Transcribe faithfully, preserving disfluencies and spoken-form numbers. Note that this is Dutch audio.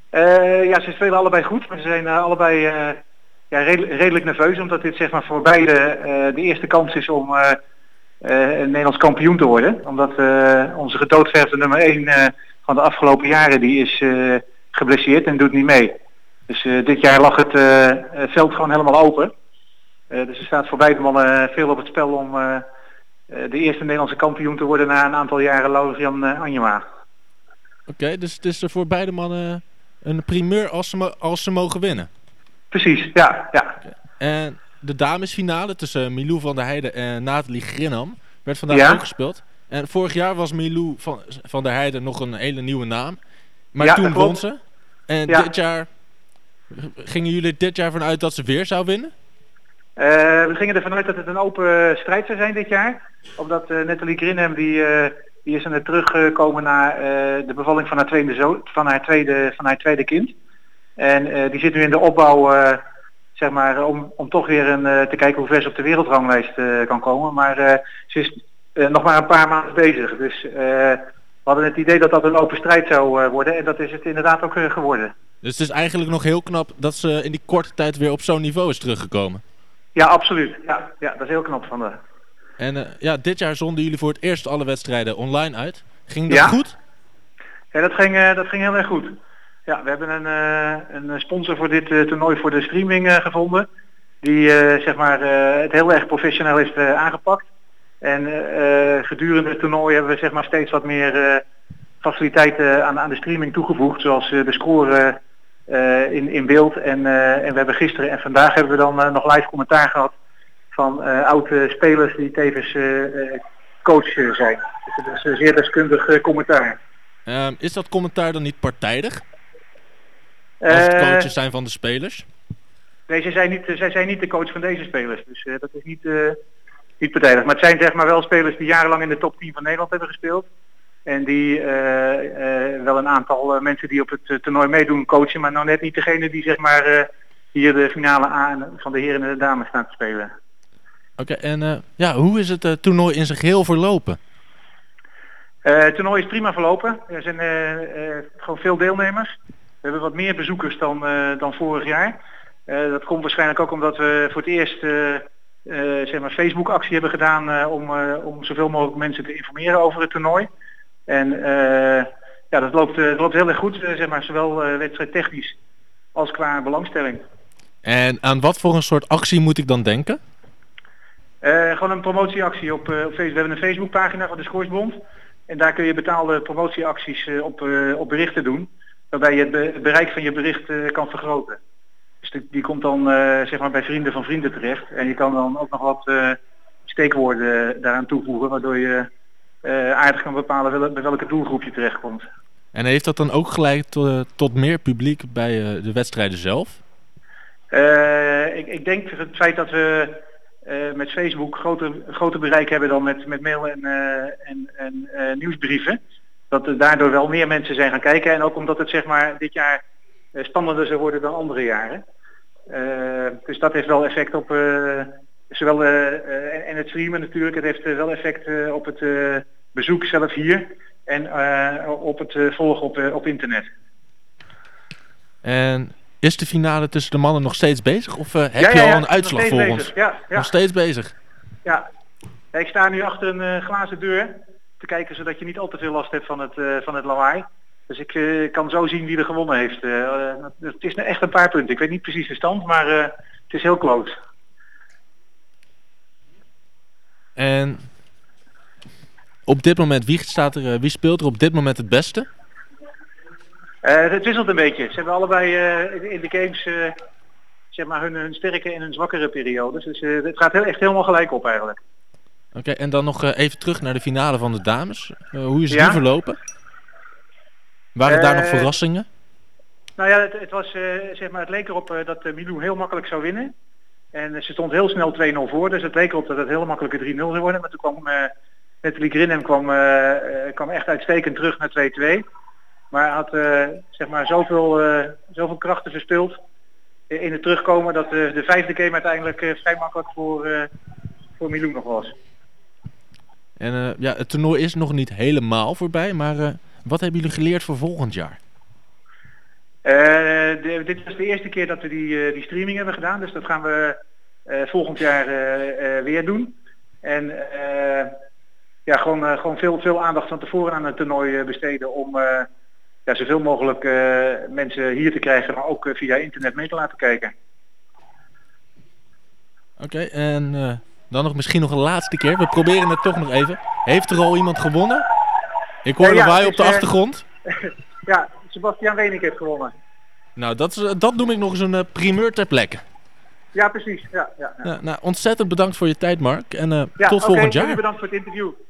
Uh, ja, ze spelen allebei goed, maar ze zijn uh, allebei uh, ja, redelijk, redelijk nerveus, omdat dit zeg maar voor beide uh, de eerste kans is om uh, uh, een Nederlands kampioen te worden. Omdat uh, onze gedoodverfde nummer één uh, van de afgelopen jaren, die is uh, geblesseerd en doet niet mee. Dus uh, dit jaar lag het uh, veld gewoon helemaal open. Uh, dus er staat voor beide mannen veel op het spel om uh, uh, de eerste Nederlandse kampioen te worden na een aantal jaren Laurian uh, Anjema. Oké, okay, dus het is voor beide mannen een primeur als ze, mo- als ze mogen winnen. Precies, ja. ja. Okay. En de damesfinale tussen Milou van der Heijden en Nathalie Grinham werd vandaag ja. ook gespeeld. En vorig jaar was Milou van, van der Heijden nog een hele nieuwe naam. Maar ja, toen won ze. En ja. dit jaar, gingen jullie dit jaar vanuit dat ze weer zou winnen? Uh, we gingen ervan uit dat het een open strijd zou zijn dit jaar. Omdat uh, Nathalie Grinham, die, uh, die is er net teruggekomen na uh, de bevalling van haar tweede, zo- van haar tweede, van haar tweede kind. En uh, die zit nu in de opbouw, uh, zeg maar, om, om toch weer een, uh, te kijken hoe ver ze op de wereldranglijst uh, kan komen. Maar uh, ze is uh, nog maar een paar maanden bezig. Dus uh, we hadden het idee dat dat een open strijd zou uh, worden. En dat is het inderdaad ook uh, geworden. Dus het is eigenlijk nog heel knap dat ze in die korte tijd weer op zo'n niveau is teruggekomen. Ja, absoluut. Ja, ja, dat is heel knap van de. En uh, ja, dit jaar zonden jullie voor het eerst alle wedstrijden online uit. Ging dat ja? goed? Ja, dat ging, uh, dat ging heel erg goed. Ja, we hebben een, uh, een sponsor voor dit uh, toernooi voor de streaming uh, gevonden. Die uh, zeg maar, uh, het heel erg professioneel heeft uh, aangepakt. En uh, gedurende het toernooi hebben we zeg maar, steeds wat meer uh, faciliteiten aan, aan de streaming toegevoegd. Zoals uh, de score uh, in, in beeld. En, uh, en we hebben gisteren en vandaag hebben we dan uh, nog live commentaar gehad van uh, oude spelers die tevens uh, uh, coach uh, zijn. Dus het is een zeer deskundig uh, commentaar. Um, is dat commentaar dan niet partijdig? Als het coaches zijn van de spelers? Nee, zij zijn niet, zij zijn niet de coach van deze spelers. Dus uh, dat is niet, uh, niet partijdig. Maar het zijn zeg maar wel spelers die jarenlang in de top tien van Nederland hebben gespeeld. En die uh, uh, wel een aantal uh, mensen die op het uh, toernooi meedoen coachen. Maar nou net niet degene die zeg maar uh, hier de finale A van de heren en de dames staan te spelen. Oké, okay, en uh, ja, hoe is het uh, toernooi in zijn geheel verlopen? Uh, het toernooi is prima verlopen. Er zijn uh, uh, gewoon veel deelnemers. We hebben wat meer bezoekers dan, uh, dan vorig jaar. Uh, dat komt waarschijnlijk ook omdat we voor het eerst uh, uh, zeg maar Facebook actie hebben gedaan uh, om, uh, om zoveel mogelijk mensen te informeren over het toernooi. En uh, ja, dat loopt, uh, dat loopt heel erg goed, uh, zeg maar, zowel uh, wedstrijdtechnisch als qua belangstelling. En aan wat voor een soort actie moet ik dan denken? Uh, gewoon een promotieactie op, uh, op Facebook. We hebben een Facebookpagina van de Scoresbond. En daar kun je betaalde promotieacties uh, op, uh, op berichten doen. Waarbij je het, be- het bereik van je bericht uh, kan vergroten. Dus die, die komt dan uh, zeg maar bij vrienden van vrienden terecht. En je kan dan ook nog wat uh, steekwoorden daaraan toevoegen. Waardoor je uh, aardig kan bepalen wel, bij welke doelgroep je terechtkomt. En heeft dat dan ook geleid to, tot meer publiek bij uh, de wedstrijden zelf? Uh, ik, ik denk het feit dat we uh, met Facebook groter, groter bereik hebben dan met, met mail en, uh, en, en uh, nieuwsbrieven. Dat er daardoor wel meer mensen zijn gaan kijken. En ook omdat het zeg maar dit jaar uh, spannender zou worden dan andere jaren. Uh, dus dat heeft wel effect op uh, zowel uh, uh, en, en het streamen natuurlijk. Het heeft uh, wel effect uh, op het uh, bezoek zelf hier. En uh, op het uh, volgen op, uh, op internet. En is de finale tussen de mannen nog steeds bezig? Of uh, heb ja, je ja, al ja, een uitslag voor bezig. ons? Ja, ja. Nog steeds bezig? Ja. Ik sta nu achter een uh, glazen deur te kijken zodat je niet al te veel last hebt van het, uh, van het lawaai. Dus ik uh, kan zo zien wie er gewonnen heeft. Uh, uh, het is echt een paar punten. Ik weet niet precies de stand, maar uh, het is heel close. En op dit moment, wie, staat er, uh, wie speelt er op dit moment het beste? Uh, het wisselt een beetje. Ze hebben allebei uh, in de games uh, zeg maar hun, hun sterke en hun zwakkere periodes. Dus uh, het gaat heel, echt helemaal gelijk op eigenlijk. Oké, okay, en dan nog uh, even terug naar de finale van de dames. Uh, hoe is ja? die verlopen? Waren uh, daar nog verrassingen? Nou ja, het, het, was, uh, zeg maar, het leek erop uh, dat uh, Milou heel makkelijk zou winnen. En uh, ze stond heel snel twee nul voor, dus het leek erop dat het heel makkelijk een drie nul zou worden. Maar toen kwam uh, Nathalie Grinham kwam, uh, uh, kwam echt uitstekend terug naar twee twee. Maar had uh, zeg maar zoveel, uh, zoveel krachten verspild in het terugkomen dat uh, de vijfde game uiteindelijk uh, vrij makkelijk voor, uh, voor Milou nog was. En uh, ja, het toernooi is nog niet helemaal voorbij, maar uh, wat hebben jullie geleerd voor volgend jaar? de, dit was de eerste keer dat we die, uh, die streaming hebben gedaan, dus dat gaan we uh, volgend jaar uh, uh, weer doen. En uh, ja, gewoon, uh, gewoon veel, veel aandacht van tevoren aan het toernooi uh, besteden om uh, ja, zoveel mogelijk uh, mensen hier te krijgen, maar ook uh, via internet mee te laten kijken. Oké, okay, en uh, dan nog misschien nog een laatste keer. We proberen het toch nog even. Heeft er al iemand gewonnen? Ik hoor ja, lawaai ja, op de uh, achtergrond. Ja, Sebastiaan Weenink heeft gewonnen. Nou, dat, is, dat noem ik nog eens een uh, primeur ter plekke. Ja, precies. Ja, ja, ja. Ja, nou, ontzettend bedankt voor je tijd, Mark. En uh, ja, tot okay, volgend jaar. Bedankt voor het interview.